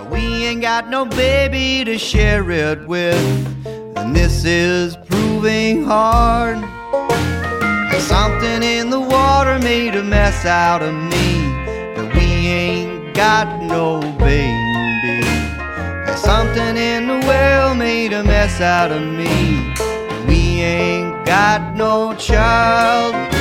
We ain't got no baby to share it with, and this is proving hard. There's something in the water made a mess out of me, but we ain't got no baby. There's something in the well made a mess out of me, but we ain't got no child.